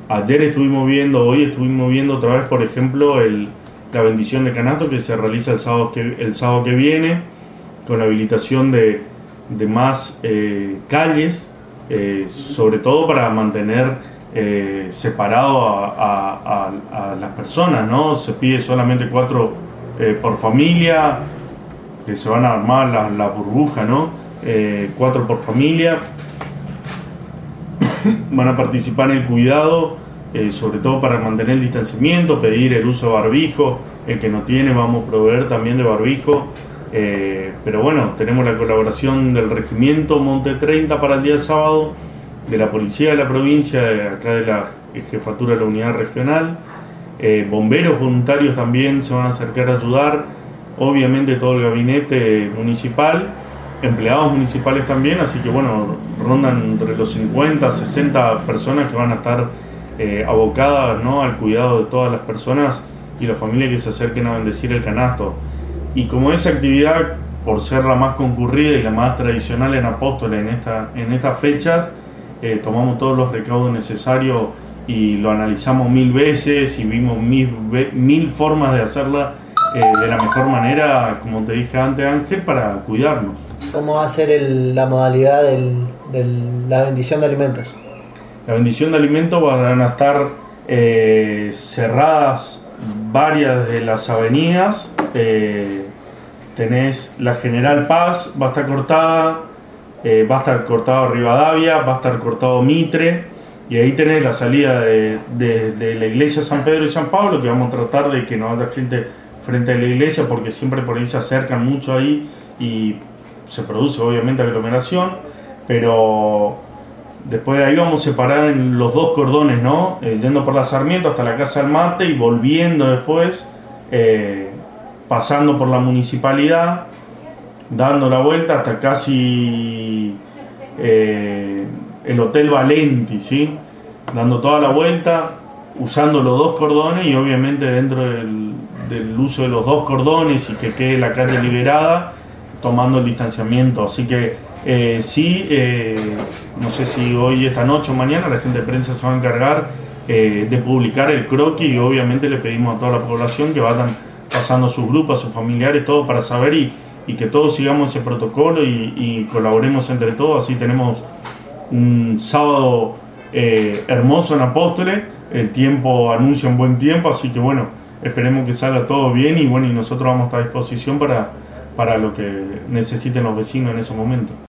Hoy estuvimos viendo otra vez, por ejemplo, la bendición de canasto que se realiza el sábado que viene, con la habilitación de más calles, sobre todo para mantener separado a las personas, ¿no? Se pide solamente 4 por familia, que se van a armar la burbuja, ¿no? 4 por familia. Van a participar en el cuidado, sobre todo para mantener el distanciamiento, pedir el uso de barbijo. El que no tiene, vamos a proveer también de barbijo. Pero bueno, tenemos la colaboración del Regimiento Monte 30 para el día sábado, de la Policía de la provincia, acá de la Jefatura de la Unidad Regional. Bomberos voluntarios también se van a acercar a ayudar. Obviamente todo el gabinete municipal, empleados municipales también, así que bueno, rondan entre los 50, 60 personas que van a estar abocadas, ¿no?, al cuidado de todas las personas y las familias que se acerquen a bendecir el canasto. Y como esa actividad, por ser la más concurrida y la más tradicional en Apóstoles en estas fechas, tomamos todos los recaudos necesarios y lo analizamos 1000 veces y vimos mil formas de hacerla de la mejor manera, como te dije antes, Ángel, para cuidarnos. ¿Cómo va a ser la modalidad de la bendición de alimentos? La bendición de alimentos van a estar cerradas varias de las avenidas. Tenés la General Paz, va a estar cortada, va a estar cortado Rivadavia, va a estar cortado Mitre, y ahí tenés la salida de la iglesia San Pedro y San Pablo, que vamos a tratar de que no haya gente frente a la iglesia, porque siempre por ahí se acercan mucho ahí y se produce obviamente aglomeración. Pero después de ahí vamos a separar en los 2 cordones, ¿no? Yendo por la Sarmiento hasta la Casa del Mate y volviendo después, pasando por la municipalidad, dando la vuelta hasta casi el Hotel Valenti, ¿sí? Dando toda la vuelta, usando los 2 cordones y obviamente dentro del uso de los 2 cordones y que quede la calle liberada, tomando el distanciamiento. Así que no sé si hoy, esta noche o mañana, la gente de prensa se va a encargar de publicar el croquis, y obviamente le pedimos a toda la población que vayan pasando a sus grupos, a sus familiares, todo para saber y que todos sigamos ese protocolo y colaboremos entre todos. Así tenemos un sábado hermoso en Apóstoles. El tiempo anuncia un buen tiempo, así que bueno, esperemos que salga todo bien y bueno, y nosotros vamos a estar a disposición para lo que necesiten los vecinos en ese momento.